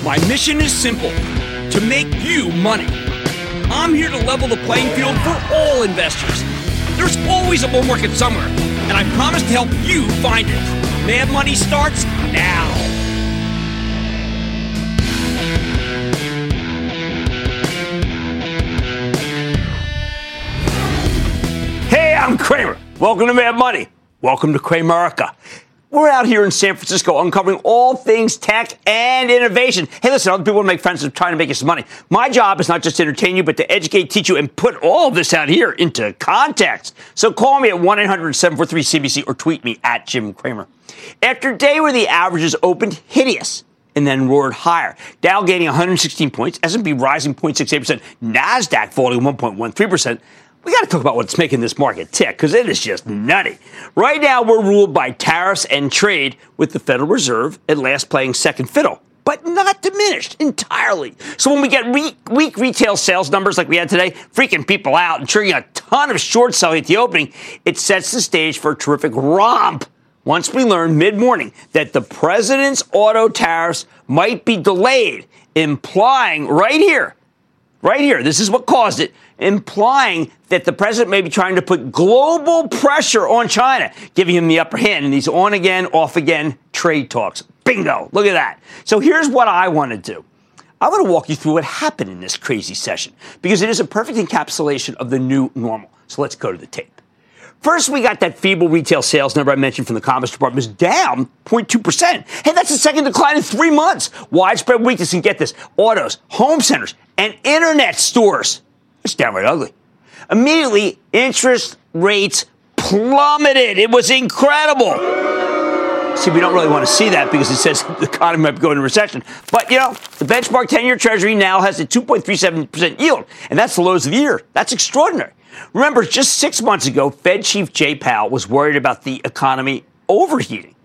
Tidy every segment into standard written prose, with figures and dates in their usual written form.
My mission is simple, to make you money. I'm here to level the playing field for all investors. There's always a bull market somewhere, and I promise to help you find it. Mad Money starts now. Hey, I'm Cramer. Welcome to Mad Money. Welcome to Cramerica. We're out here in San Francisco uncovering all things tech and innovation. Hey, listen, other people want to make friends and trying to make you some money. My job is not just to entertain you, but to educate, teach you, and put all this out here into context. So call me at 1-800-743-CBC or tweet me at Jim Cramer. After a day where the averages opened hideous and then roared higher, Dow gaining 116 points, S&P rising 0.68%, NASDAQ falling 1.13%, we got to talk about what's making this market tick, because it is just nutty. Right now, we're ruled by tariffs and trade, with the Federal Reserve at last playing second fiddle, but not diminished entirely. So when we get weak retail sales numbers like we had today, freaking people out and triggering a ton of short selling at the opening, it sets the stage for a terrific romp once we learn mid-morning that the president's auto tariffs might be delayed, implying right here, this is what caused it, implying that the president may be trying to put global pressure on China, giving him the upper hand in these on-again, off-again trade talks. Bingo. Look at that. So here's what I want to do. I want to walk you through what happened in this crazy session, because it is a perfect encapsulation of the new normal. So let's go to the tape. First, we got that feeble retail sales number I mentioned from the Commerce Department was down 0.2%. Hey, that's the second decline in 3 months. Widespread weakness, and get this, autos, home centers, and internet stores. It's downright ugly. Immediately, interest rates plummeted. It was incredible. See, we don't really want to see that because it says the economy might be going into recession. But, the benchmark 10-year Treasury now has a 2.37% yield, and that's the lowest of the year. That's extraordinary. Remember, just 6 months ago, Fed Chief Jay Powell was worried about the economy overheating.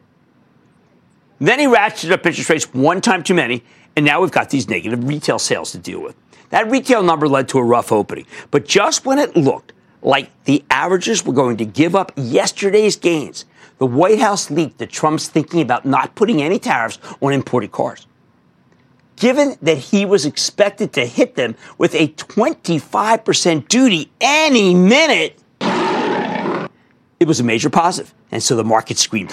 Then he ratcheted up interest rates one time too many, and now we've got these negative retail sales to deal with. That retail number led to a rough opening. But just when it looked like the averages were going to give up yesterday's gains, the White House leaked that Trump's thinking about not putting any tariffs on imported cars. Given that he was expected to hit them with a 25% duty any minute, it was a major positive, and so the market screamed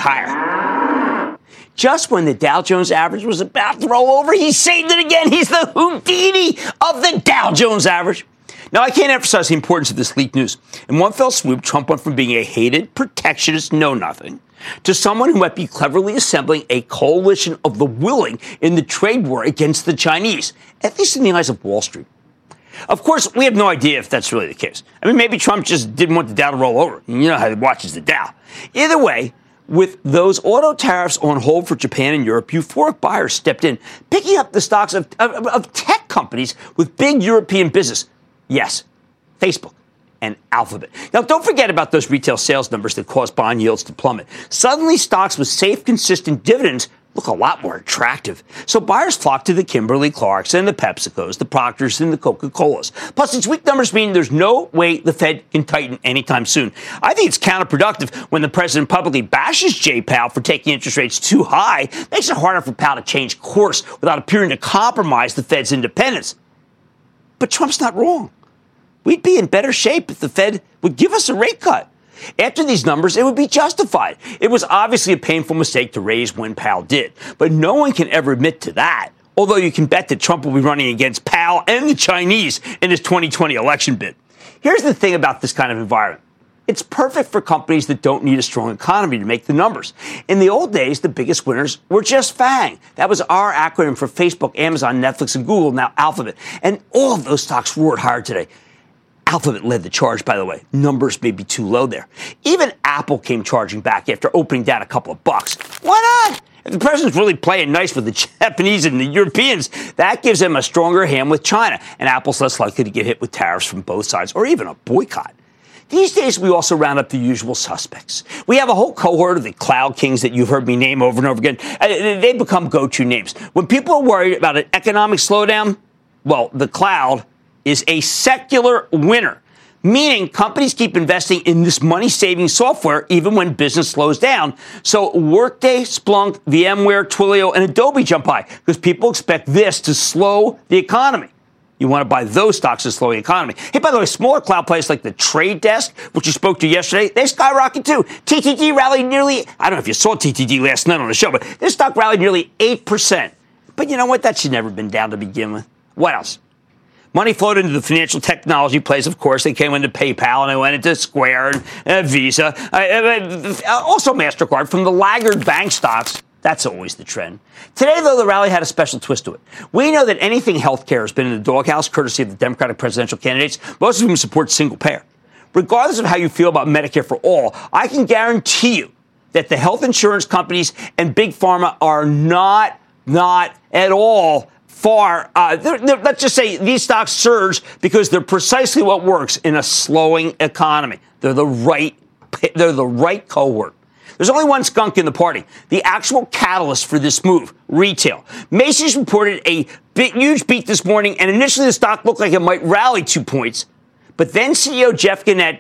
higher. Just when the Dow Jones average was about to roll over, he saved it again. He's the Houdini of the Dow Jones average. Now, I can't emphasize the importance of this leaked news. In one fell swoop, Trump went from being a hated, protectionist know-nothing to someone who might be cleverly assembling a coalition of the willing in the trade war against the Chinese, at least in the eyes of Wall Street. Of course, we have no idea if that's really the case. I mean, maybe Trump just didn't want the Dow to roll over. You know how he watches the Dow. Either way, with those auto tariffs on hold for Japan and Europe, euphoric buyers stepped in, picking up the stocks of tech companies with big European business. Yes, Facebook and Alphabet. Now, don't forget about those retail sales numbers that caused bond yields to plummet. Suddenly, stocks with safe, consistent dividends look a lot more attractive. So buyers flock to the Kimberly-Clarks and the PepsiCos, the Proctors and the Coca-Colas. Plus, these weak numbers mean there's no way the Fed can tighten anytime soon. I think it's counterproductive when the president publicly bashes Jay Powell for taking interest rates too high. Makes it harder for Powell to change course without appearing to compromise the Fed's independence. But Trump's not wrong. We'd be in better shape if the Fed would give us a rate cut. After these numbers, it would be justified. It was obviously a painful mistake to raise when Powell did, but no one can ever admit to that, although you can bet that Trump will be running against Powell and the Chinese in his 2020 election bid. Here's the thing about this kind of environment. It's perfect for companies that don't need a strong economy to make the numbers. In the old days, the biggest winners were just FANG. That was our acronym for Facebook, Amazon, Netflix, and Google, now Alphabet. And all of those stocks roared higher today. Alphabet led the charge, by the way. Numbers may be too low there. Even Apple came charging back after opening down a couple of bucks. Why not? If the president's really playing nice with the Japanese and the Europeans, that gives them a stronger hand with China, and Apple's less likely to get hit with tariffs from both sides or even a boycott. These days, we also round up the usual suspects. We have a whole cohort of the cloud kings that you've heard me name over and over again. They become go-to names. When people are worried about an economic slowdown, well, the cloud is a secular winner. meaning companies keep investing in this money-saving software even when business slows down. So Workday, Splunk, VMware, Twilio, and Adobe jump high because people expect this to slow the economy. You want to buy those stocks to slow the economy. Hey, by the way, smaller cloud players like the Trade Desk, which you spoke to yesterday, they skyrocket too. TTD rallied nearly, I don't know if you saw TTD last night on the show, but this stock rallied nearly 8%. But you know what? That should never have been down to begin with. What else? Money flowed into the financial technology plays, of course. They came into PayPal and they went into Square and Visa. Also MasterCard from the laggard bank stocks. That's always the trend. Today, though, the rally had a special twist to it. We know that anything healthcare has been in the doghouse, courtesy of the Democratic presidential candidates, most of whom support single payer. Regardless of how you feel about Medicare for all, I can guarantee you that the health insurance companies and big pharma are not at all far. Let's just say these stocks surge because they're precisely what works in a slowing economy. They're the right cohort. There's only one skunk in the party, the actual catalyst for this move, retail. Macy's reported a huge beat this morning, and initially the stock looked like it might rally 2 points. But then CEO Jeff Gennette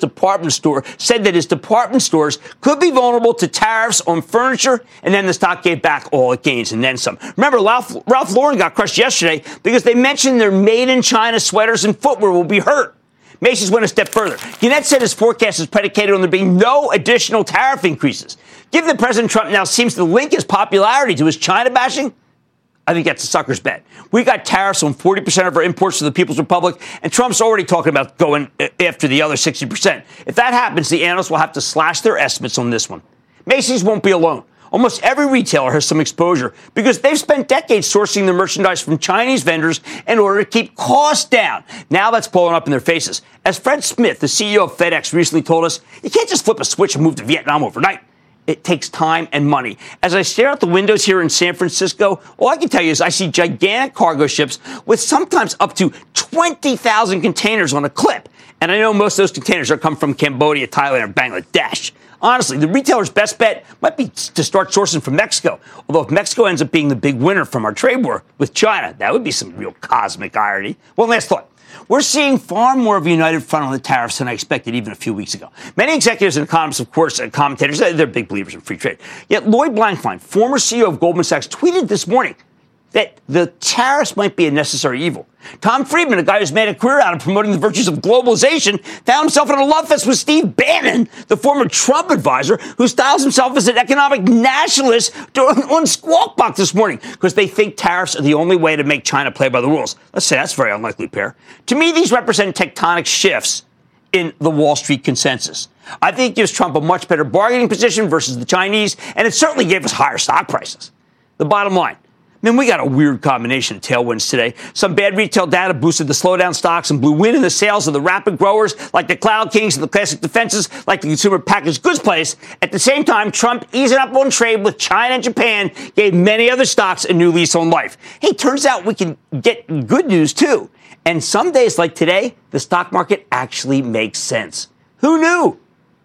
said that his department stores could be vulnerable to tariffs on furniture, and then the stock gave back all it gains and then some. Remember, Ralph Lauren got crushed yesterday because they mentioned their made-in-China sweaters and footwear will be hurt. Macy's went a step further. Gennette said his forecast is predicated on there being no additional tariff increases. Given that President Trump now seems to link his popularity to his China bashing, I think that's a sucker's bet. We got tariffs on 40% of our imports to the People's Republic, and Trump's already talking about going after the other 60%. If that happens, the analysts will have to slash their estimates on this one. Macy's won't be alone. Almost every retailer has some exposure because they've spent decades sourcing their merchandise from Chinese vendors in order to keep costs down. Now that's blowing up in their faces. As Fred Smith, the CEO of FedEx, recently told us, you can't just flip a switch and move to Vietnam overnight. It takes time and money. As I stare out the windows here in San Francisco, all I can tell you is I see gigantic cargo ships with sometimes up to 20,000 containers on a clip. And I know most of those containers are coming from Cambodia, Thailand, or Bangladesh. Honestly, the retailer's best bet might be to start sourcing from Mexico. Although if Mexico ends up being the big winner from our trade war with China, that would be some real cosmic irony. One last thought. We're seeing far more of a united front on the tariffs than I expected even a few weeks ago. Many executives and economists, of course, and commentators, they're big believers in free trade. Yet Lloyd Blankfein, former CEO of Goldman Sachs, tweeted this morning that the tariffs might be a necessary evil. Tom Friedman, a guy who's made a career out of promoting the virtues of globalization, found himself in a love fest with Steve Bannon, the former Trump advisor, who styles himself as an economic nationalist on Squawk Box this morning because they think tariffs are the only way to make China play by the rules. Let's say that's a very unlikely pair. To me, these represent tectonic shifts in the Wall Street consensus. I think it gives Trump a much better bargaining position versus the Chinese, and it certainly gave us higher stock prices. The bottom line, we got a weird combination of tailwinds today. Some bad retail data boosted the slowdown stocks and blew wind in the sales of the rapid growers like the Cloud Kings and the classic defenses like the consumer packaged goods place. At the same time, Trump easing up on trade with China and Japan gave many other stocks a new lease on life. Hey, turns out we can get good news too. And some days like today, the stock market actually makes sense. Who knew?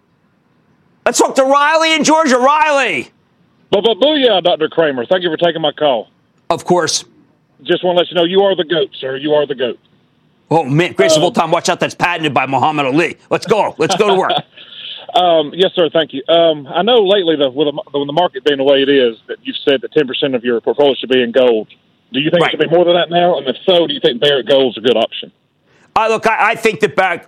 Let's talk to Riley in Georgia. Riley. Booyah, Dr. Cramer. Thank you for taking my call. Of course. Just want to let you know you are the GOAT, sir. You are the GOAT. Oh, man. Grace of all time. Watch out. That's patented by Muhammad Ali. Let's go. Let's go to work. Yes, sir. Thank you. I know lately, with the market being the way it is, that you've said that 10% of your portfolio should be in gold. Do you think it should be more than that now? And if so, do you think Barrick Gold's a good option? Look, I think that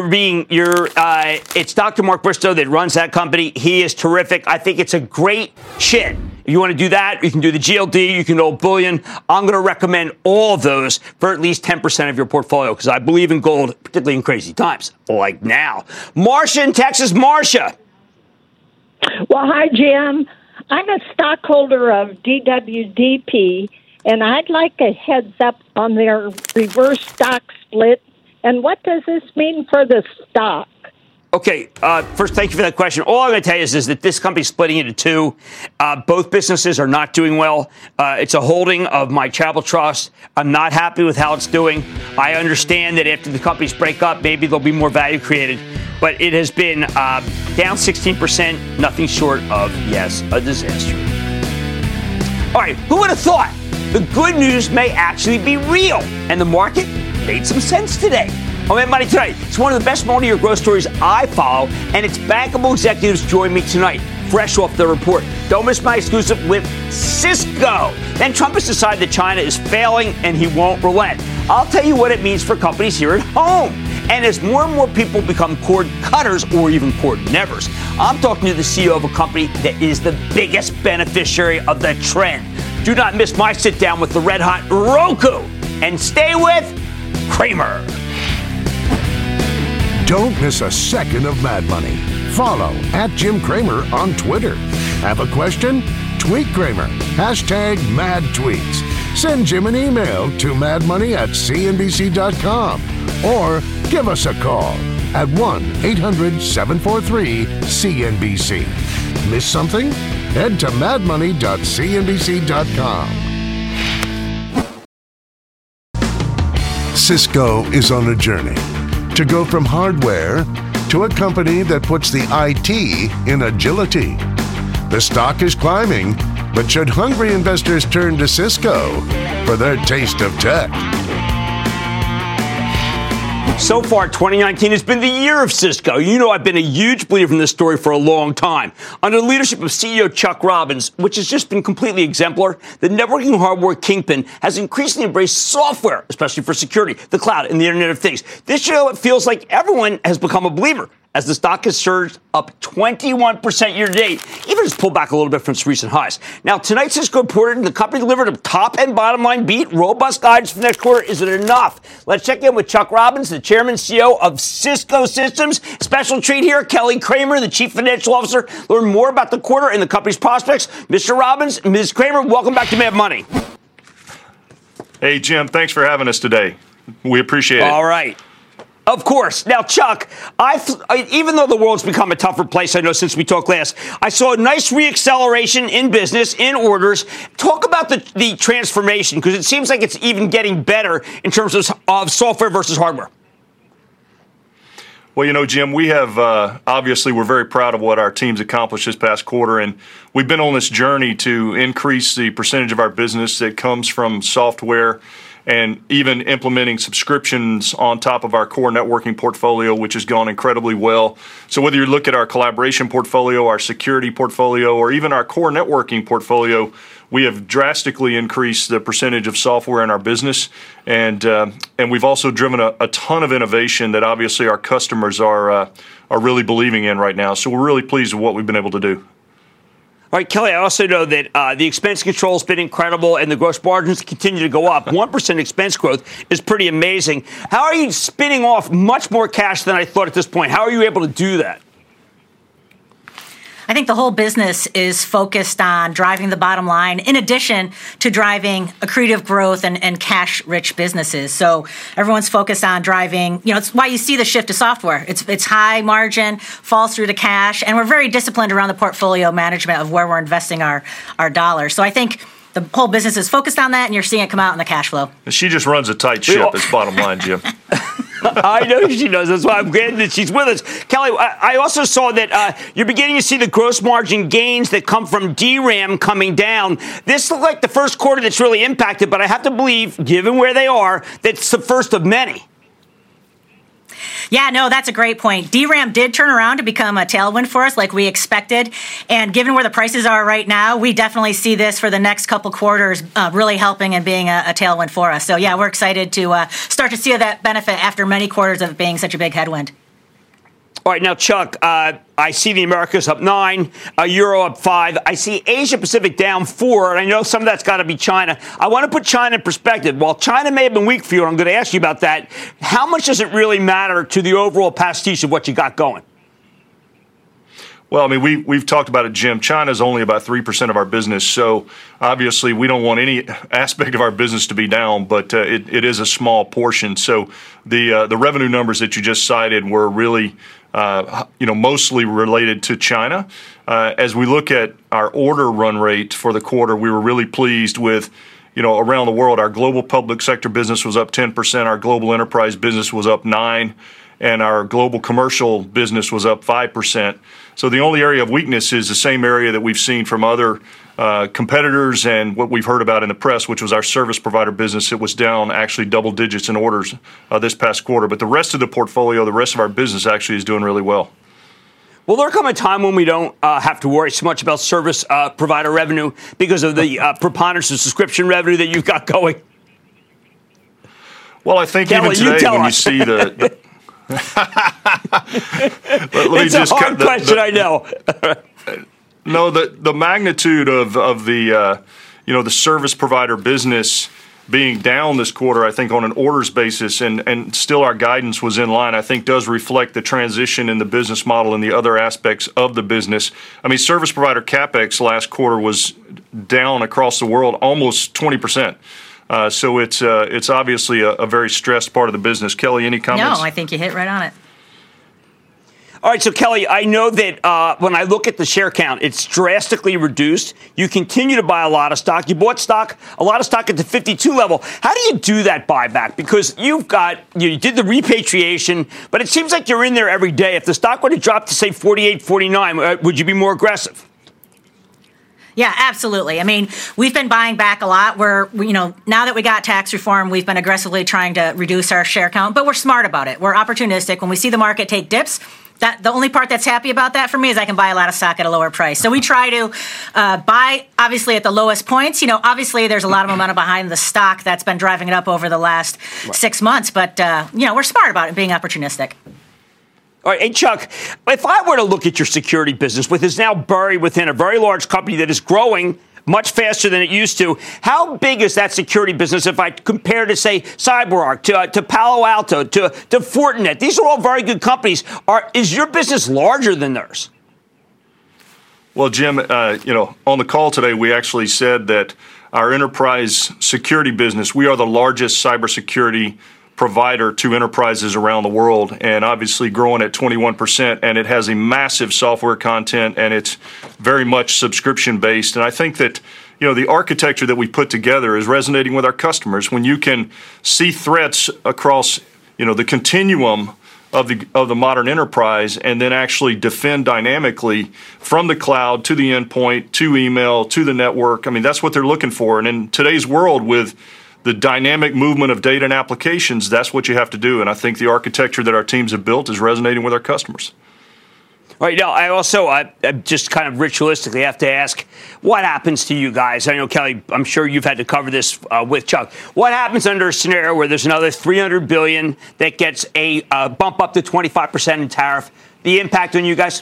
it's Dr. Mark Bristow that runs that company. He is terrific. I think it's a great shit. If you want to do that, you can do the GLD, you can do bullion. I'm going to recommend all of those for at least 10% of your portfolio because I believe in gold, particularly in crazy times, like now. Marcia in Texas. Marcia. Well, hi, Jim. I'm a stockholder of DWDP, and I'd like a heads up on their reverse stock split. And what does this mean for the stock? Okay, first, thank you for that question. All I'm going to tell you is that this company's splitting into two. Both businesses are not doing well. It's a holding of my Travel Trust. I'm not happy with how it's doing. I understand that after the companies break up, maybe there'll be more value created. But it has been down 16%, nothing short of, yes, a disaster. All right, who would have thought the good news may actually be real? And the market made some sense today. On Mad Money tonight, it's one of the best multi-year growth stories I follow, and its bankable executives join me tonight, fresh off the report. Don't miss my exclusive with Cisco. Then Trump has decided that China is failing and he won't relent. I'll tell you what it means for companies here at home. And as more and more people become cord cutters or even cord nevers, I'm talking to the CEO of a company that is the biggest beneficiary of the trend. Do not miss my sit down with the red hot Roku. And stay with Cramer. Don't miss a second of Mad Money. Follow @Jim Cramer on Twitter. Have a question? Tweet Cramer. #MadTweets. Send Jim an email to madmoney@cnbc.com or give us a call at 1-800-743-CNBC. Miss something? Head to madmoney.cnbc.com. Cisco is on a journey to go from hardware to a company that puts the IT in agility. The stock is climbing, but should hungry investors turn to Cisco for their taste of tech? So far, 2019 has been the year of Cisco. You know I've been a huge believer in this story for a long time. Under the leadership of CEO Chuck Robbins, which has just been completely exemplar, the networking hardware kingpin has increasingly embraced software, especially for security, the cloud, and the Internet of Things. This year, it feels like everyone has become a believer, as the stock has surged up 21% year to date, even as pulled back a little bit from its recent highs. Now, tonight, Cisco reported the company delivered a top and bottom line beat. Robust guidance for next quarter. Is it enough? Let's check in with Chuck Robbins, the chairman and CEO of Cisco Systems. Special treat here, Kelly Kramer, the chief financial officer. Learn more about the quarter and the company's prospects. Mr. Robbins, Ms. Kramer, welcome back to Mad Money. Hey, Jim, thanks for having us today. We appreciate it. All right. Of course. Now, Chuck, even though the world's become a tougher place, I know since we talked last, I saw a nice reacceleration in business, in orders. Talk about the transformation, because it seems like it's even getting better in terms of software versus hardware. Well, you know, Jim, we have obviously we're very proud of what our team's accomplished this past quarter, and we've been on this journey to increase the percentage of our business that comes from software, and even implementing subscriptions on top of our core networking portfolio, which has gone incredibly well. So whether you look at our collaboration portfolio, our security portfolio, or even our core networking portfolio, we have drastically increased the percentage of software in our business. And we've also driven a ton of innovation that obviously our customers are really believing in right now. So we're really pleased with what we've been able to do. All right, Kelly, I also know that the expense control has been incredible and the gross margins continue to go up. 1% expense growth is pretty amazing. How are you spinning off much more cash than I thought at this point? How are you able to do that? I think the whole business is focused on driving the bottom line in addition to driving accretive growth and cash-rich businesses. So everyone's focused on driving, it's why you see the shift to software. It's high margin, falls through to cash, and we're very disciplined around the portfolio management of where we're investing our dollars. So I think the whole business is focused on that, and you're seeing it come out in the cash flow. She just runs a tight ship, is bottom line, Jim. I know she does. That's why I'm glad that she's with us. Kelly, I also saw that you're beginning to see the gross margin gains that come from DRAM coming down. This looks like the first quarter that's really impacted, but I have to believe, given where they are, that's the first of many. Yeah, no, that's a great point. DRAM did turn around to become a tailwind for us like we expected. And given where the prices are right now, we definitely see this for the next couple quarters really helping and being a tailwind for us. So, yeah, we're excited to start to see that benefit after many quarters of being such a big headwind. All right, now, Chuck, I see the Americas up 9, Euro up 5. I see Asia Pacific down 4, and I know some of that's got to be China. I want to put China in perspective. While China may have been weak for you, and I'm going to ask you about that, how much does it really matter to the overall pastiche of what you got going? Well, I mean, we've talked about it, Jim. China's only about 3% of our business, so obviously we don't want any aspect of our business to be down, but it is a small portion. So the revenue numbers that you just cited were really mostly related to China. As we look at our order run rate for the quarter, we were really pleased with, around the world. Our global public sector business was up 10%. Our global enterprise business was up 9%. and our global commercial business was up 5%. So the only area of weakness is the same area that we've seen from other competitors and what we've heard about in the press, which was our service provider business. It was down actually double digits in orders this past quarter. But the rest of the portfolio, the rest of our business actually is doing really well. Will there come a time when we don't have to worry so much about service provider revenue because of the preponderance of subscription revenue that you've got going? Well, I think Kelly, even today when you see the it's a hard question, I know. No, the magnitude of the the service provider business being down this quarter, I think on an orders basis, and still our guidance was in line, I think does reflect the transition in the business model and the other aspects of the business. I mean, service provider CapEx last quarter was down across the world almost 20%. So it's obviously a very stressed part of the business. Kelly, any comments? No, I think you hit right on it. All right, so Kelly, I know that when I look at the share count, it's drastically reduced. You continue to buy a lot of stock. You bought a lot of stock at the 52 level. How do you do that buyback? Because you did the repatriation, but it seems like you're in there every day. If the stock were to drop to, say, 48, 49, would you be more aggressive? Yeah, absolutely. I mean, we've been buying back a lot. Now that we got tax reform, we've been aggressively trying to reduce our share count, but we're smart about it. We're opportunistic. When we see the market take dips, the only part that's happy about that for me is I can buy a lot of stock at a lower price. So we try to buy, obviously, at the lowest points. Obviously, there's a lot of momentum behind the stock that's been driving it up over the last 6 months, but, we're smart about it, being opportunistic. All right, hey, Chuck, if I were to look at your security business, which is now buried within a very large company that is growing much faster than it used to, how big is that security business if I compare to, say, CyberArk, to Palo Alto, to Fortinet? These are all very good companies. Is your business larger than theirs? Well, Jim, on the call today, we actually said that our enterprise security business, we are the largest cybersecurity provider to enterprises around the world, and obviously growing at 21%, and it has a massive software content, and it's very much subscription based. And I think that the architecture that we put together is resonating with our customers. When you can see threats across the continuum of the modern enterprise, and then actually defend dynamically from the cloud to the endpoint, to email, to the network, I mean, that's what they're looking for. And in today's world, with the dynamic movement of data and applications, that's what you have to do. And I think the architecture that our teams have built is resonating with our customers. All right. Now, I just kind of ritualistically have to ask, what happens to you guys? I know, Kelly, I'm sure you've had to cover this with Chuck. What happens under a scenario where there's another $300 billion that gets a bump up to 25% in tariff? The impact on you guys?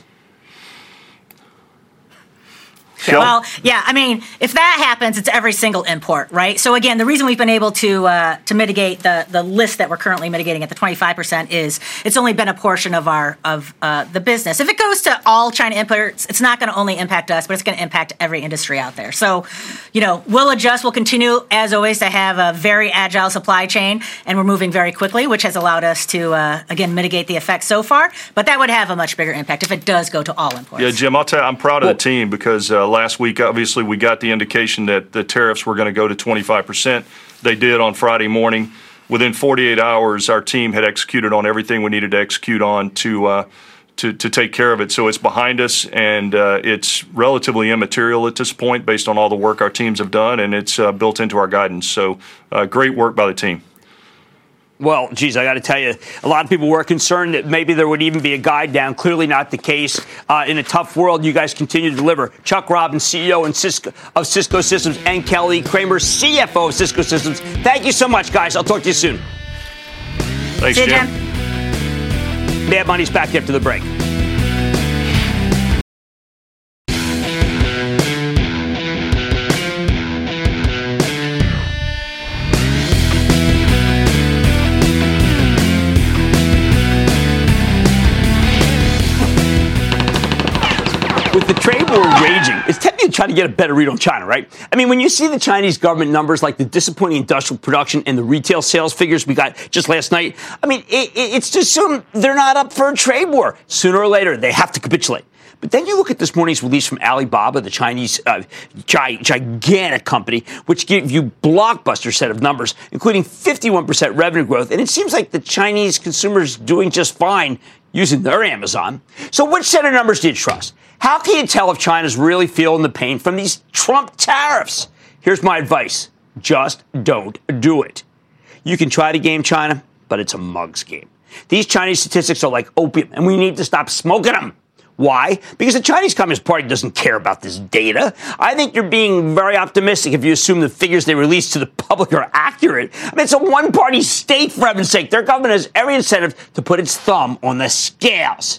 Well, yeah, I mean, if that happens, it's every single import, right? So again, the reason we've been able to mitigate the list that we're currently mitigating at the 25% is it's only been a portion of the business. If it goes to all China imports, it's not going to only impact us, but it's going to impact every industry out there. So, we'll adjust. We'll continue, as always, to have a very agile supply chain, and we're moving very quickly, which has allowed us to, again, mitigate the effects so far. But that would have a much bigger impact if it does go to all imports. Yeah, Jim, I'll tell you, I'm proud of the team because last week, obviously, we got the indication that the tariffs were going to go to 25%. They did on Friday morning. Within 48 hours, our team had executed on everything we needed to execute on to take care of it. So it's behind us, and it's relatively immaterial at this point based on all the work our teams have done, and it's built into our guidance. So great work by the team. Well, geez, I got to tell you, a lot of people were concerned that maybe there would even be a guide down. Clearly not the case. In a tough world, you guys continue to deliver. Chuck Robbins, CEO of Cisco Systems, and Kelly Kramer, CFO of Cisco Systems. Thank you so much, guys. I'll talk to you soon. Thanks, See you, Jim. Mad Money's back after the break. With the trade war raging, it's tempting to try to get a better read on China, right? I mean, when you see the Chinese government numbers like the disappointing industrial production and the retail sales figures we got just last night, I mean, it's to assume they're not up for a trade war. Sooner or later, they have to capitulate. But then you look at this morning's release from Alibaba, the Chinese gigantic company, which gave you blockbuster set of numbers, including 51% revenue growth. And it seems like the Chinese consumers doing just fine using their Amazon. So which set of numbers do you trust? How can you tell if China's really feeling the pain from these Trump tariffs? Here's my advice. Just don't do it. You can try to game China, but it's a mug's game. These Chinese statistics are like opium, and we need to stop smoking them. Why? Because the Chinese Communist Party doesn't care about this data. I think you're being very optimistic if you assume the figures they release to the public are accurate. I mean, it's a one-party state, for heaven's sake. Their government has every incentive to put its thumb on the scales.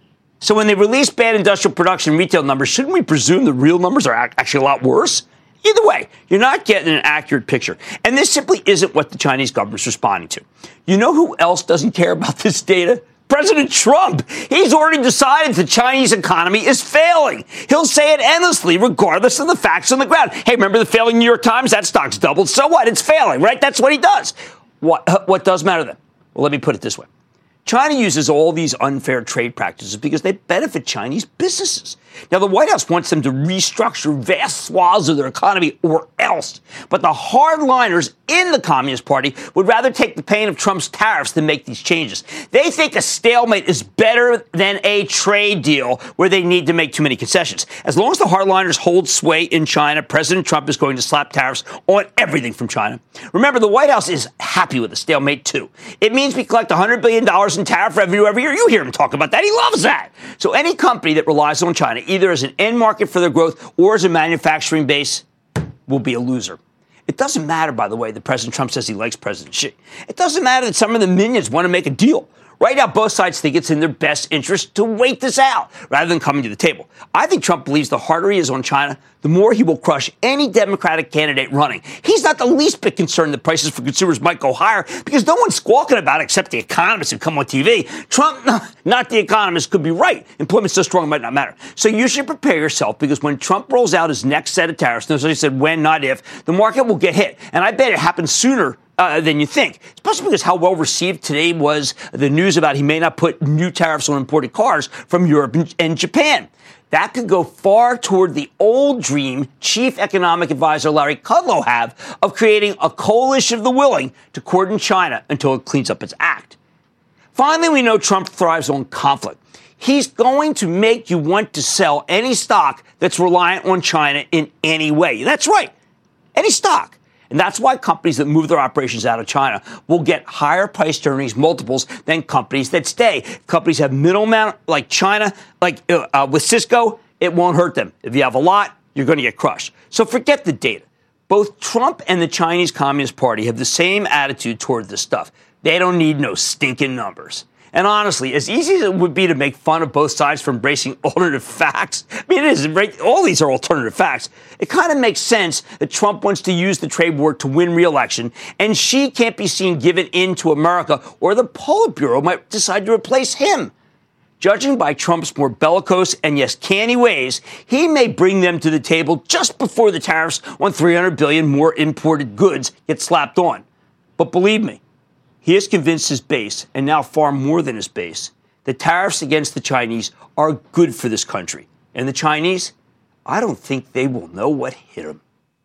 So when they release bad industrial production retail numbers, shouldn't we presume the real numbers are actually a lot worse? Either way, you're not getting an accurate picture. And this simply isn't what the Chinese government's responding to. You know who else doesn't care about this data? President Trump. He's already decided the Chinese economy is failing. He'll say it endlessly, regardless of the facts on the ground. Hey, remember the failing New York Times? That stock's doubled. So what? It's failing, right? That's what he does. What does matter then? Well, let me put it this way. China uses all these unfair trade practices because they benefit Chinese businesses. Now, the White House wants them to restructure vast swaths of their economy or else. But the hardliners in the Communist Party would rather take the pain of Trump's tariffs than make these changes. They think a stalemate is better than a trade deal where they need to make too many concessions. As long as the hardliners hold sway in China, President Trump is going to slap tariffs on everything from China. Remember, the White House is happy with the stalemate, too. It means we collect $100 billion in tariff revenue every year. You hear him talk about that. He loves that. So any company that relies on China, either as an end market for their growth or as a manufacturing base, will be a loser. It doesn't matter, by the way, that President Trump says he likes President Xi. It doesn't matter that some of the minions want to make a deal. Right now, both sides think it's in their best interest to wait this out rather than coming to the table. I think Trump believes the harder he is on China, the more he will crush any Democratic candidate running. He's not the least bit concerned that prices for consumers might go higher because no one's squawking about it except the economists who come on TV. Trump, not the economists, could be right. Employment's so strong it might not matter. So you should prepare yourself because when Trump rolls out his next set of tariffs, notice I said when, not if, the market will get hit. And I bet it happens sooner than you think, especially because how well received today was the news about he may not put new tariffs on imported cars from Europe and Japan. That could go far toward the old dream Chief Economic Advisor Larry Kudlow have of creating a coalition of the willing to cordon China until it cleans up its act. Finally, we know Trump thrives on conflict. He's going to make you want to sell any stock that's reliant on China in any way. That's right, any stock. And that's why companies that move their operations out of China will get higher price earnings multiples than companies that stay. Companies have middlemen like China, like with Cisco, it won't hurt them. If you have a lot, you're going to get crushed. So forget the data. Both Trump and the Chinese Communist Party have the same attitude toward this stuff. They don't need no stinking numbers. And honestly, as easy as it would be to make fun of both sides for embracing alternative facts, I mean, it is, right? All these are alternative facts. It kind of makes sense that Trump wants to use the trade war to win re-election, and Xi can't be seen giving in to America, or the Politburo might decide to replace him. Judging by Trump's more bellicose and, yes, canny ways, he may bring them to the table just before the tariffs on $300 billion more imported goods get slapped on. But believe me, he has convinced his base, and now far more than his base, that tariffs against the Chinese are good for this country. And the Chinese, I don't think they will know what hit them.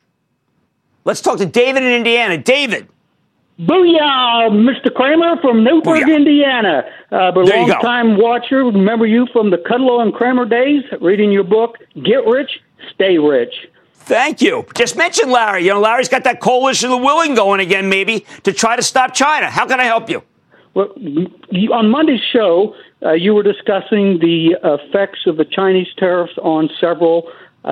Let's talk to David in Indiana. David. Booyah, Mr. Cramer from Newburgh, Indiana. Long-time watcher. Remember you from the Kudlow and Cramer days, reading your book, Get Rich, Stay Rich. Thank you. Just mention Larry. You know, Larry's got that coalition of the willing going again, maybe, to try to stop China. How can I help you? Well, on Monday's show, you were discussing the effects of the Chinese tariffs on several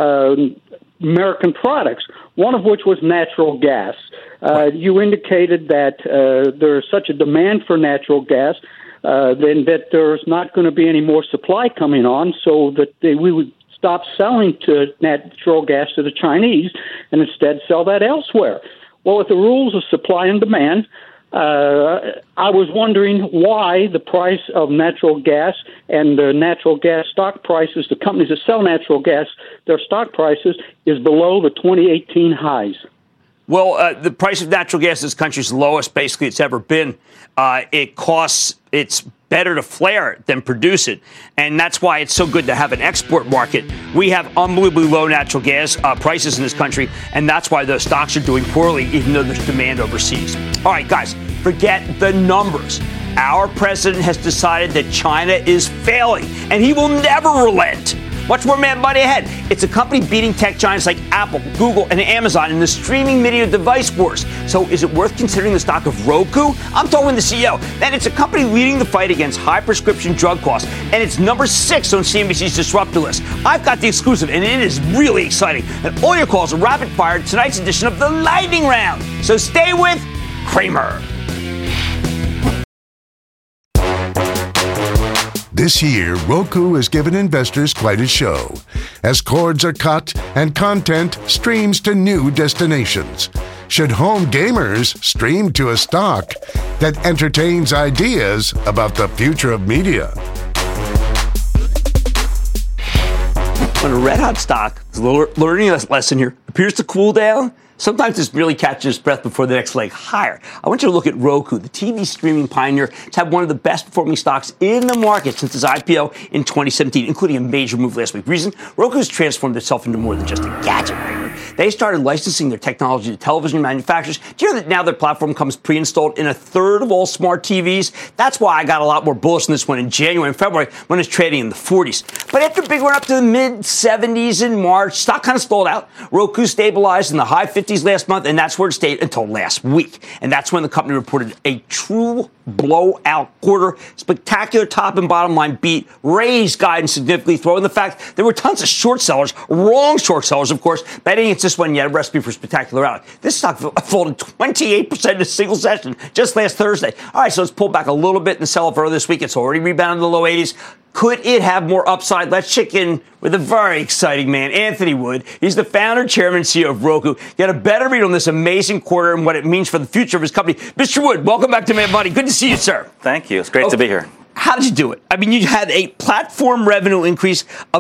American products, one of which was natural gas. You indicated that there's such a demand for natural gas then that there's not going to be any more supply coming on, so that we would stop selling to natural gas to the Chinese and instead sell that elsewhere. Well, with the rules of supply and demand, I was wondering why the price of natural gas and the natural gas stock prices, the companies that sell natural gas, their stock prices is below the 2018 highs. Well, the price of natural gas in this country is the lowest basically it's ever been. It's better to flare it than produce it. And that's why it's so good to have an export market. We have unbelievably low natural gas prices in this country, and that's why those stocks are doing poorly, even though there's demand overseas. All right, guys, forget the numbers. Our president has decided that China is failing, and he will never relent. Watch more Mad Money ahead. It's a company beating tech giants like Apple, Google, and Amazon in the streaming video device wars. So is it worth considering the stock of Roku? I'm talking the CEO. Then it's a company leading the fight against high prescription drug costs, and it's number 6 on CNBC's disruptor list. I've got the exclusive, and it is really exciting. And all your calls are rapid fire in tonight's edition of the Lightning Round. So stay with Cramer. This year, Roku has given investors quite a show, as cords are cut and content streams to new destinations. Should home gamers stream to a stock that entertains ideas about the future of media? When a red-hot stock is learning a lesson here, appears to cool down, sometimes this really catches its breath before the next leg higher. I want you to look at Roku, the TV streaming pioneer. It's had one of the best performing stocks in the market since its IPO in 2017, including a major move last week. Reason? Roku's transformed itself into more than just a gadget maker. They started licensing their technology to television manufacturers. Do you know that now their platform comes pre-installed in a third of all smart TVs? That's why I got a lot more bullish on this one in January and February when it's trading in the 40s. But after a big run up to the mid-70s in March, stock kind of stalled out. Roku stabilized in the high 50s last month, and that's where it stayed until last week. And that's when the company reported a true blowout quarter, spectacular top and bottom line beat, raised guidance significantly, throwing the fact there were tons of short sellers, wrong short sellers, of course, betting it's this one yet, a recipe for spectacular rally. This stock folded 28% in a single session just last Thursday. All right, so let's pull back a little bit and sell it earlier this week. It's already rebounded to the low 80s. Could it have more upside? Let's check in with a very exciting man, Anthony Wood. He's the founder, chairman, and CEO of Roku. Get a better read on this amazing quarter and what it means for the future of his company. Mr. Wood, welcome back to Mad Money. Good to see you, sir. Thank you. It's great to be here. How did you do it? I mean, you had a platform revenue increase of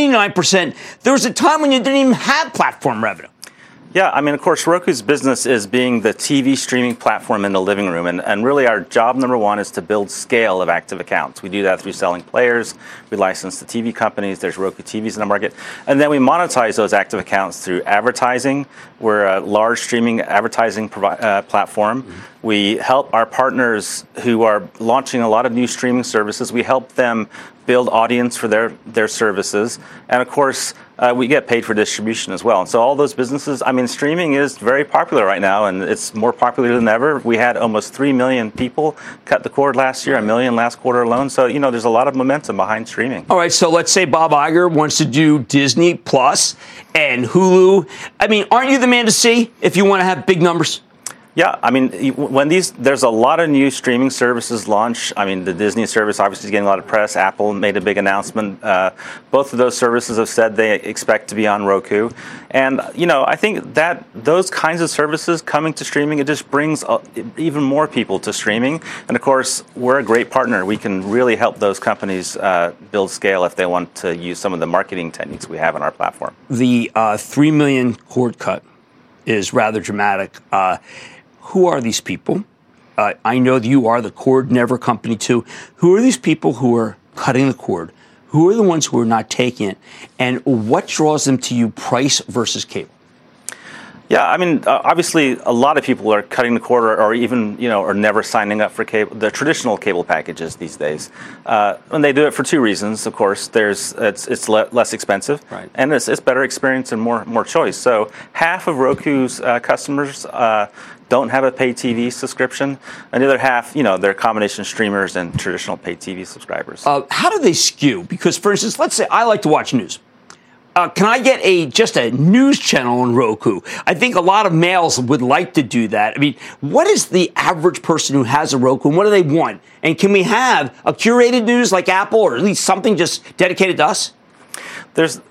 79%. There was a time when you didn't even have platform revenue. Yeah, I mean, of course, Roku's business is being the TV streaming platform in the living room. And really, our job number one is to build scale of active accounts. We do that through selling players. We license to TV companies. There's Roku TVs in the market. And then we monetize those active accounts through advertising. We're a large streaming advertising platform. Mm-hmm. We help our partners who are launching a lot of new streaming services. We help them build audience for their services. And, of course, we get paid for distribution as well. And so all those businesses, I mean, streaming is very popular right now, and it's more popular than ever. We had almost 3 million people cut the cord last year, 1 million last quarter alone. So, you know, there's a lot of momentum behind streaming. All right, so let's say Bob Iger wants to do Disney Plus and Hulu. I mean, aren't you the man to see if you want to have big numbers? Yeah, I mean, there's a lot of new streaming services launch. I mean, the Disney service obviously is getting a lot of press. Apple made a big announcement. Both of those services have said they expect to be on Roku. And, you know, I think that those kinds of services coming to streaming, it just brings even more people to streaming. And, of course, we're a great partner. We can really help those companies build scale if they want to use some of the marketing techniques we have on our platform. The 3 million cord cut is rather dramatic. Who are these people? I know that you are the Cord Never company, too. Who are these people who are cutting the cord? Who are the ones who are not taking it? And what draws them to you, price versus cable? Yeah, I mean, obviously, a lot of people are cutting the cord or even, you know, or never signing up for cable, the traditional cable packages these days. And they do it for two reasons, of course. It's less expensive, right, and it's better experience and more choice. So half of Roku's customers don't have a pay TV subscription, and the other half, you know, they're combination streamers and traditional pay TV subscribers. How do they skew? Because, for instance, let's say I like to watch news. Can I get just a news channel on Roku? I think a lot of males would like to do that. I mean, what is the average person who has a Roku, and what do they want? And can we have a curated news like Apple, or at least something just dedicated to us? There's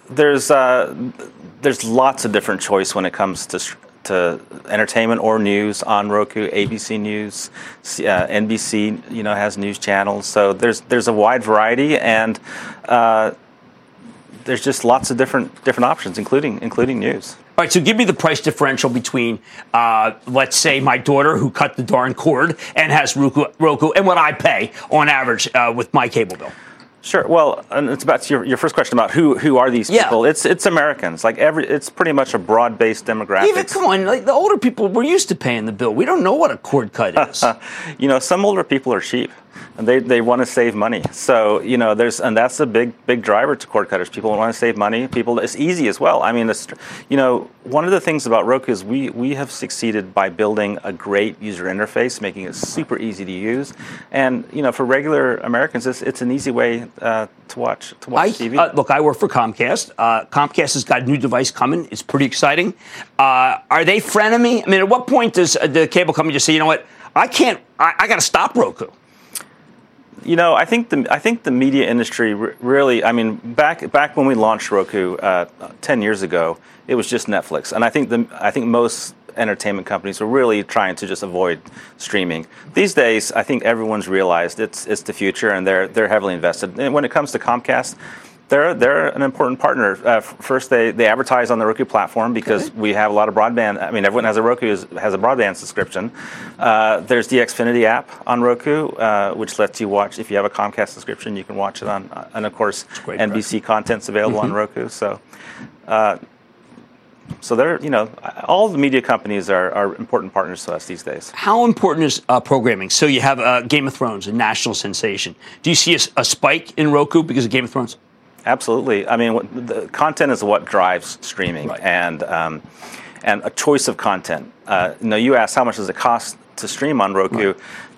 lots of different choice when it comes to entertainment or news on Roku. ABC News, NBC, you know, has news channels. So there's a wide variety, and there's just lots of different options, including news. All right, so give me the price differential between, let's say, my daughter who cut the darn cord and has Roku and what I pay on average with my cable bill. Sure. Well, and it's about your first question about who are these people. It's Americans. It's pretty much a broad-based demographic. Even come on, like the older people, we're used to paying the bill. We don't know what a cord cut is. Some older people are cheap, and they want to save money. So and that's a big driver to cord cutters. People want to save money. It's easy as well. I mean, one of the things about Roku is we have succeeded by building a great user interface, making it super easy to use, and for regular Americans, it's an easy way to watch TV. Look, I work for Comcast. Comcast has got a new device coming. It's pretty exciting. Are they frenemy? I mean, at what point does the cable company just say, you know what, I got to stop Roku? I think the media industry really. I mean, back when we launched Roku 10 years ago, it was just Netflix, and I think most entertainment companies were really trying to just avoid streaming. These days, I think everyone's realized it's the future, and they're heavily invested. And when it comes to Comcast, they're an important partner. First, they advertise on the Roku platform because we have a lot of broadband. I mean, everyone has a Roku has a broadband subscription. There's the Xfinity app on Roku, which lets you watch. If you have a Comcast subscription, you can watch it on. And of course, NBC content's available on Roku. So they're all the media companies are important partners to us these days. How important is programming? So you have Game of Thrones, a national sensation. Do you see a spike in Roku because of Game of Thrones? Absolutely. I mean, the content is what drives streaming, right. and a choice of content. You asked how much does it cost to stream on Roku?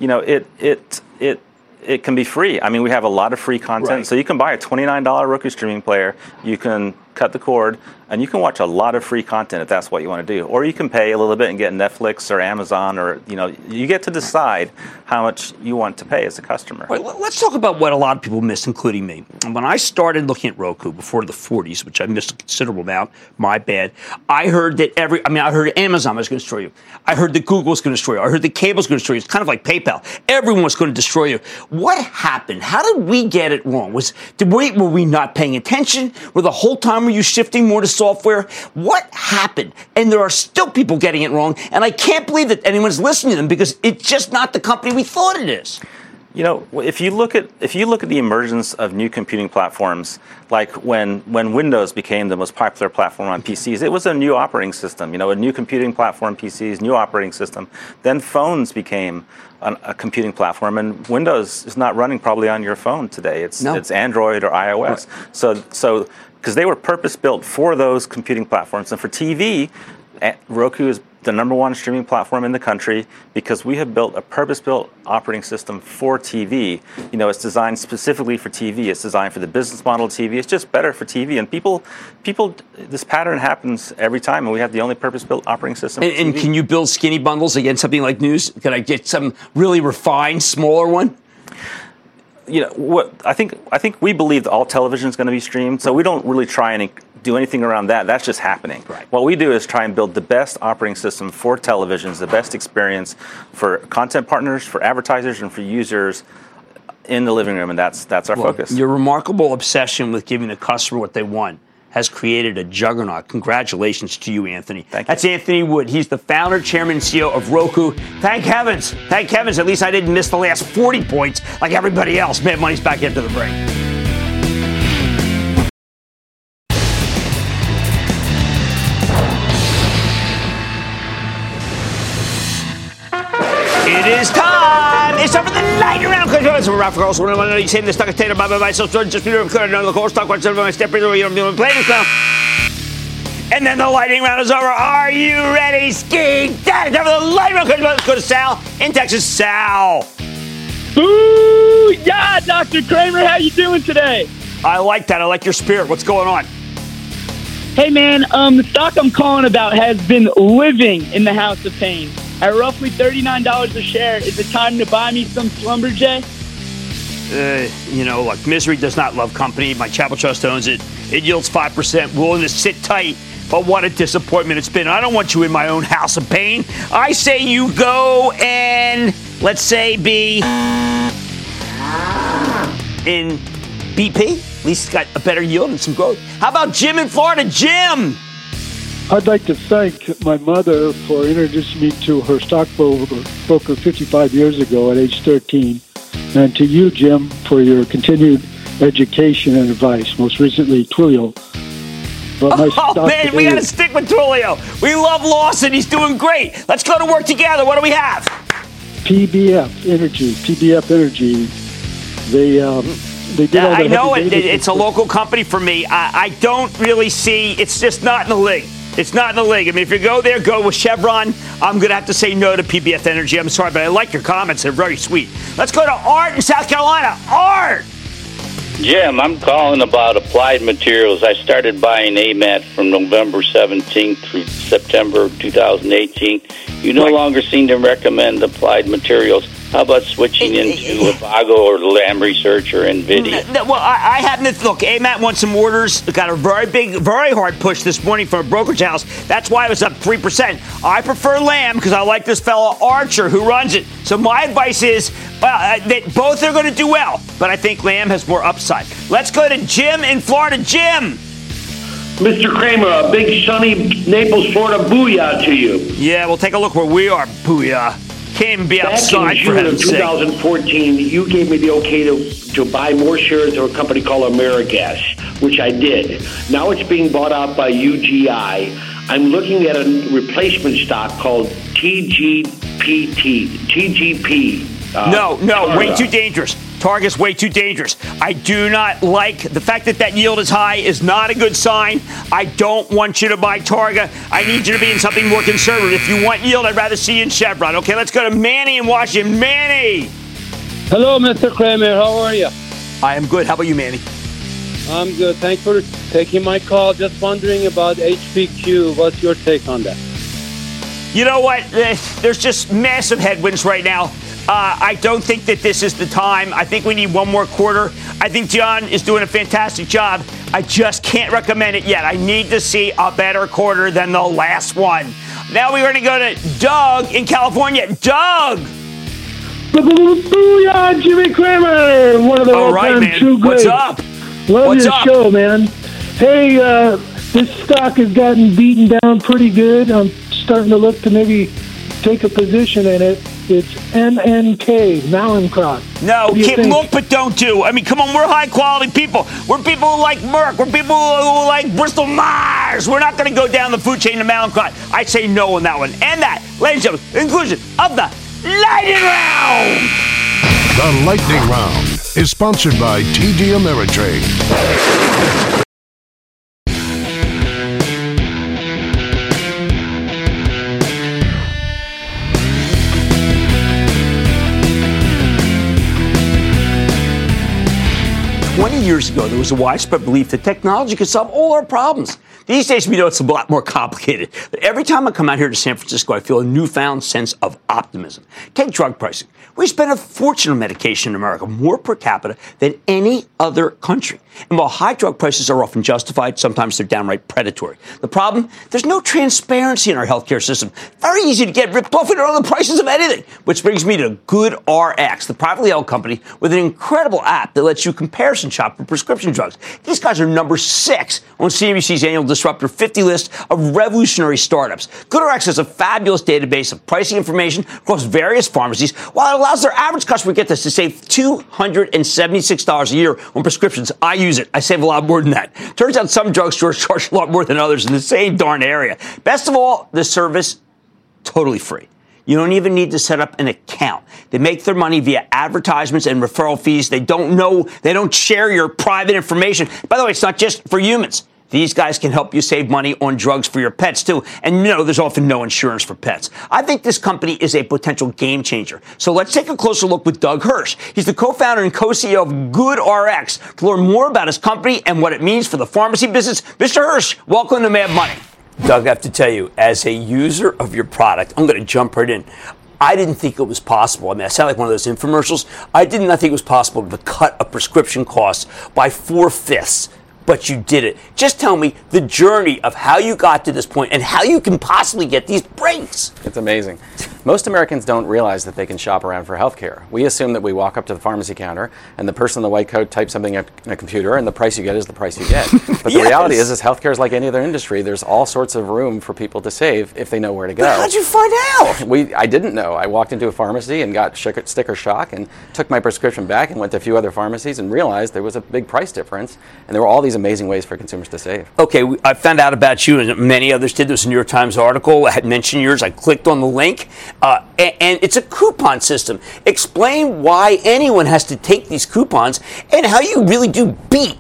Right. It can be free. I mean, we have a lot of free content, right. So you can buy a $29 Roku streaming player. You can cut the cord, and you can watch a lot of free content if that's what you want to do. Or you can pay a little bit and get Netflix or Amazon, or you get to decide how much you want to pay as a customer. Right, let's talk about what a lot of people miss, including me. When I started looking at Roku before the 40s, which I missed a considerable amount, my bad, I heard that I heard Amazon was going to destroy you. I heard that Google was going to destroy you. I heard that cable was going to destroy you. It's kind of like PayPal. Everyone was going to destroy you. What happened? How did we get it wrong? Were we not paying attention? Were the whole time were you shifting more to software? What happened? And there are still people getting it wrong, and I can't believe that anyone's listening to them because it's just not the company we thought it is. If you look at the emergence of new computing platforms, like when Windows became the most popular platform on PCs, it was a new operating system. A new computing platform, PCs, new operating system. Then phones became a computing platform, and Windows is not running probably on your phone today. It's Android or iOS. Right. So because they were purpose built for those computing platforms, and for TV, Roku is the number one streaming platform in the country because we have built a purpose-built operating system for TV. It's designed specifically for TV. It's designed for the business model of TV. It's just better for TV. And people, this pattern happens every time, and we have the only purpose-built operating system for TV. And can you build skinny bundles against something like news? Can I get some really refined, smaller one? What I think we believe that all television is going to be streamed, so we don't really try and do anything around that. That's just happening. Right. What we do is try and build the best operating system for televisions, the best experience for content partners, for advertisers, and for users in the living room, and that's our focus. Your remarkable obsession with giving the customer what they want has created a juggernaut. Congratulations to you, Anthony. Thank you. That's Anthony Wood. He's the founder, chairman, and CEO of Roku. Thank heavens. At least I didn't miss the last 40 points like everybody else. Mad Money's back into the break. It is time. It's time for the lightning round. It's Ralph Carlson. You say the stock is taken by so just be another course. Stock watch my step. You don't play this now. And then the lightning round is over. Are you ready, Ski? Time for the lightning round. Let's go to Sal in Texas. Sal. Ooh, yeah, Dr. Kramer, how you doing today? I like that. I like your spirit. What's going on? Hey, man, the stock I'm calling about has been living in the house of pain. At roughly $39 a share, is it time to buy me some Schlumberger? Look, misery does not love company. My Chapel Trust owns it. It yields 5%. Willing to sit tight, but what a disappointment it's been. I don't want you in my own house of pain. I say you go and, let's say, be in BP. At least it's got a better yield and some growth. How about Jim in Florida? Jim! I'd like to thank my mother for introducing me to her stockbroker 55 years ago at age 13, and to you, Jim, for your continued education and advice, most recently Twilio. Oh, man, we got to stick with Twilio. We love Lawson. He's doing great. Let's go to work together. What do we have? PBF Energy. They did all the I know it's a local company for me. I don't really see, it's just not in the league. It's not in the league. I mean, if you go there, go with Chevron. I'm going to have to say no to PBF Energy. I'm sorry, but I like your comments. They're very sweet. Let's go to Art in South Carolina. Art! Jim, I'm calling about Applied Materials. I started buying AMAT from November 17th through September 2018. You no longer seem to recommend Applied Materials. How about switching into Avago or Lam Research or NVIDIA? Well, I happen to look. AMAT won some orders. Got a very hard push this morning from a brokerage house. That's why it was up 3%. I prefer Lam because I like this fellow Archer who runs it. So my advice is that both are going to do well, but I think Lam has more upside. Let's go to Jim in Florida. Jim. Mr. Cramer, a big sunny Naples, Florida booyah to you. Yeah, we'll take a look where we are. Booyah. Can't even be outside for heaven's sake. Back in June of 2014, you gave me the okay to buy more shares of a company called Amerigas, which I did. Now it's being bought out by UGI. I'm looking at a replacement stock called TGP. No, way too dangerous. Target's way too dangerous. I do not like the fact that yield is high is not a good sign. I don't want you to buy Targa. I need you to be in something more conservative. If you want yield, I'd rather see you in Chevron. Okay, let's go to Manny in Washington. Manny! Hello, Mr. Kramer. How are you? I am good. How about you, Manny? I'm good. Thanks for taking my call. Just wondering about HPQ. What's your take on that? You know what? There's just massive headwinds right now. I don't think that this is the time. I think we need one more quarter. I think John is doing a fantastic job. I just can't recommend it yet. I need to see a better quarter than the last one. Now we're going to go to Doug in California. Doug! Booyah, Jimmy Cramer! One of the all-time true greats. What's up? Love your show, man. Hey, this stock has gotten beaten down pretty good. I'm starting to look to maybe take a position in it. It's MNK, Mallinckrodt. No, look but don't do. I mean, come on, we're high-quality people. We're people who like Merck. We're people who like Bristol-Myers. We're not going to go down the food chain to Mallinckrodt. I say no on that one. And that, ladies and gentlemen, inclusion of the Lightning Round. The Lightning Round is sponsored by TD Ameritrade. 20 years ago, there was a widespread belief that technology could solve all our problems. These days, we know it's a lot more complicated. But every time I come out here to San Francisco, I feel a newfound sense of optimism. Take drug pricing. We spend a fortune on medication in America, more per capita than any other country. And while high drug prices are often justified, sometimes they're downright predatory. The problem? There's no transparency in our healthcare system. Very easy to get ripped off and on the prices of anything. Which brings me to GoodRx, the privately held company with an incredible app that lets you comparison shop for prescription drugs. These guys are number 6 on CNBC's annual Disruptor 50 list of revolutionary startups. GoodRx has a fabulous database of pricing information across various pharmacies, while it allows their average customer, get this, to save $276 a year on prescriptions. I use it. I save a lot more than that. Turns out some drugstores charge a lot more than others in the same darn area. Best of all, the service, totally free. You don't even need to set up an account. They make their money via advertisements and referral fees. They don't share your private information. By the way, it's not just for humans. These guys can help you save money on drugs for your pets, too. And you know, there's often no insurance for pets. I think this company is a potential game changer. So let's take a closer look with Doug Hirsch. He's the co-founder and co-CEO of GoodRx. To learn more about his company and what it means for the pharmacy business, Mr. Hirsch, welcome to Mad Money. Doug, I have to tell you, as a user of your product, I'm going to jump right in. I didn't think it was possible. I mean, I sound like one of those infomercials. I did not think it was possible to cut a prescription cost by 4/5. but you did it. Just tell me the journey of how you got to this point and how you can possibly get these breaks. It's amazing. Most Americans don't realize that they can shop around for health care. We assume that we walk up to the pharmacy counter and the person in the white coat types something in a computer and the price you get is the price you get. But the reality is healthcare is like any other industry. There's all sorts of room for people to save if they know where to go. But how'd you find out? I didn't know. I walked into a pharmacy and got sticker shock and took my prescription back and went to a few other pharmacies and realized there was a big price difference and there were all these amazing ways for consumers to save. Okay, I found out about you and many others did. There was a New York Times article. I had mentioned yours. I clicked on the link and it's a coupon system. Explain why anyone has to take these coupons and how you really do beat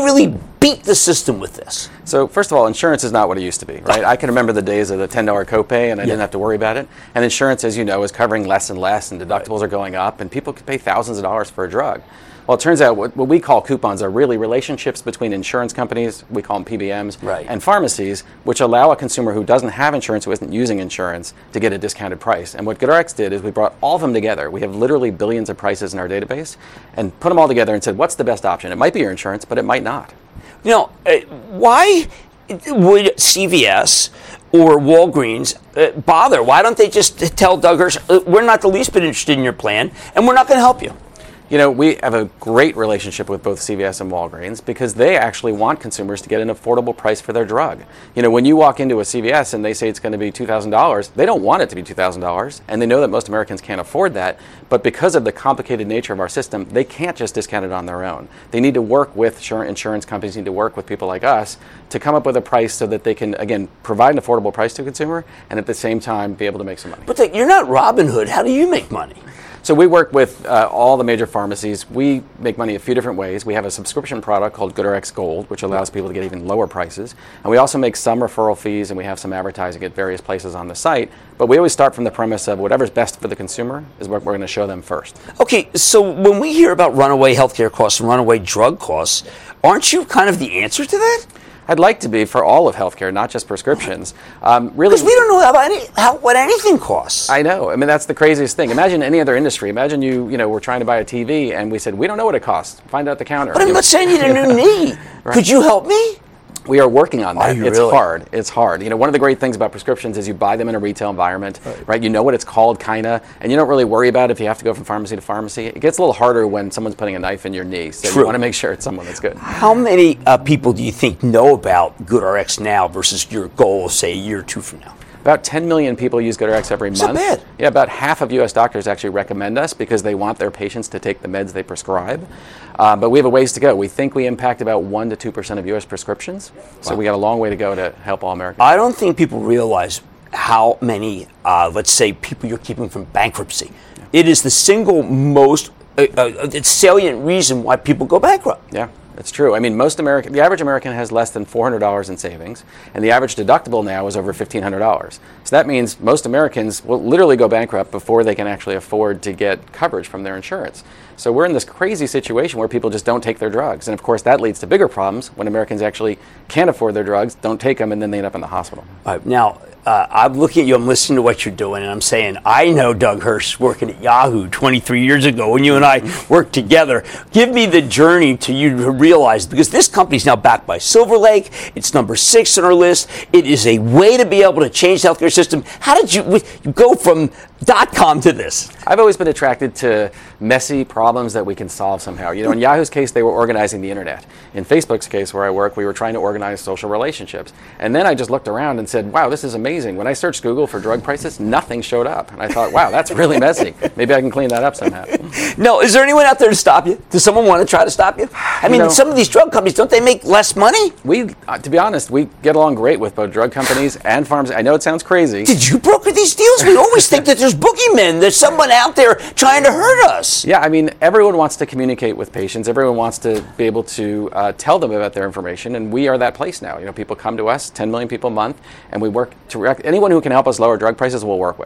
the system with this. So first of all, insurance is not what it used to be, right? I can remember the days of the $10 copay and I didn't have to worry about it. And insurance, as you know, is covering less and less and deductibles are going up and people could pay thousands of dollars for a drug. Well, it turns out what we call coupons are really relationships between insurance companies, we call them PBMs, and pharmacies, which allow a consumer who doesn't have insurance, who isn't using insurance, to get a discounted price. And what GoodRx did is we brought all of them together. We have literally billions of prices in our database and put them all together and said, what's the best option? It might be your insurance, but it might not. You know, why would CVS or Walgreens bother? Why don't they just tell Doug Hirsch, we're not the least bit interested in your plan and we're not going to help you? You know, we have a great relationship with both CVS and Walgreens because they actually want consumers to get an affordable price for their drug. You know, when you walk into a CVS and they say it's going to be $2,000, they don't want it to be $2,000, and they know that most Americans can't afford that, but because of the complicated nature of our system, they can't just discount it on their own. They need to work with insurance companies, need to work with people like us to come up with a price so that they can, again, provide an affordable price to a consumer and at the same time be able to make some money. But you're not Robin Hood. How do you make money? So we work with all the major pharmacies. We make money a few different ways. We have a subscription product called GoodRx Gold, which allows people to get even lower prices. And we also make some referral fees, and we have some advertising at various places on the site. But we always start from the premise of whatever's best for the consumer is what we're going to show them first. Okay, so when we hear about runaway healthcare costs and runaway drug costs, aren't you kind of the answer to that? I'd like to be for all of healthcare, not just prescriptions. Really, because we don't know what anything costs. I know. I mean, that's the craziest thing. Imagine any other industry. Imagine you were trying to buy a TV and we said, we don't know what it costs. Find out at the counter. But I'm not saying you need a new knee. Right. Could you help me? We are working on that. It's really? hard. It's hard. You know, one of the great things about prescriptions is you buy them in a retail environment, right? You know what it's called, kinda, and you don't really worry about it if you have to go from pharmacy to pharmacy. It gets a little harder when someone's putting a knife in your knee, so you want to make sure it's someone that's good. How many people do you think know about GoodRx now versus your goal, say, a year or two from now? About 10 million people use GoodRx every month. Not bad. Yeah, about half of U.S. doctors actually recommend us because they want their patients to take the meds they prescribe. But we have a ways to go. We think we impact about 1% to 2% of U.S. prescriptions. So we got a long way to go to help all Americans. I don't think people realize how many, let's say, people you're keeping from bankruptcy. Yeah. It is the single most salient reason why people go bankrupt. Yeah. It's true. I mean, the average American has less than $400 in savings, and the average deductible now is over $1,500. So that means most Americans will literally go bankrupt before they can actually afford to get coverage from their insurance. So we're in this crazy situation where people just don't take their drugs. And of course, that leads to bigger problems when Americans actually can't afford their drugs, don't take them, and then they end up in the hospital. Now, I'm looking at you, I'm listening to what you're doing, and I'm saying, I know Doug Hirsch working at Yahoo 23 years ago when you and I worked together. Give me the journey to you to realize, because this company's now backed by Silver Lake, it's number 6 on our list, it is a way to be able to change the healthcare system. How did you go from .com to this? I've always been attracted to messy problems that we can solve somehow. You know, in Yahoo's case, they were organizing the internet. In Facebook's case, where I work, we were trying to organize social relationships. And then I just looked around and said, wow, this is amazing. When I searched Google for drug prices, nothing showed up. And I thought, wow, that's really messy. Maybe I can clean that up somehow. No, is there anyone out there to stop you? Does someone want to try to stop you? I mean, some of these drug companies, don't they make less money? To be honest, we get along great with both drug companies and pharmacies. I know it sounds crazy. Did you broker these deals? We always think that there's boogeymen. There's someone out there trying to hurt us. Yeah, I mean, everyone wants to communicate with patients. Everyone wants to be able to tell them about their information, and we are that place now. You know, people come to us, 10 million people a month, and we work to anyone who can help us lower drug prices we'll work with.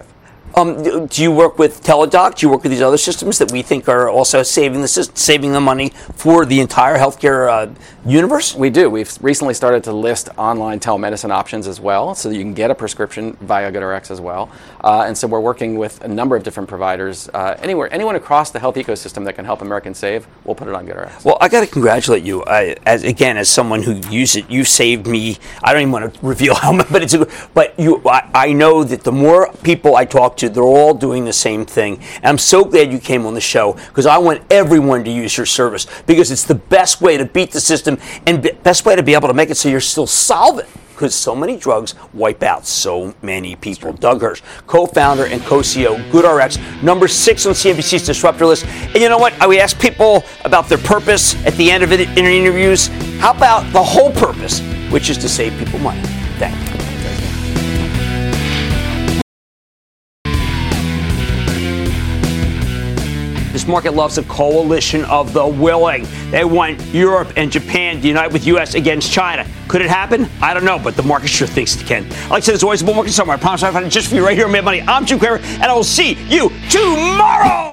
Do you work with Teladoc? Do you work with these other systems that we think are also saving the money for the entire healthcare universe? We do. We've recently started to list online telemedicine options as well, so that you can get a prescription via GoodRx as well. And so we're working with a number of different providers. Anyone across the health ecosystem that can help Americans save, we'll put it on GoodRx. Well, I got to congratulate you. As someone who used it, you saved me. I don't even want to reveal how much, but I know that the more people I talk to, they're all doing the same thing. And I'm so glad you came on the show, because I want everyone to use your service, because it's the best way to beat the system and best way to be able to make it so you're still solvent, because so many drugs wipe out so many people. Doug Hirsch, co-founder and co-CEO, GoodRx, number 6 on CNBC's Disruptor list. And you know what? We ask people about their purpose at the end of it in interviews. How about the whole purpose, which is to save people money? Thank you. This market loves a coalition of the willing. They want Europe and Japan to unite with U.S. against China. Could it happen? I don't know, but the market sure thinks it can. Like I said, there's always a bull market somewhere. I promise I'll find it just for you right here on Mad Money. I'm Jim Cramer, and I will see you tomorrow.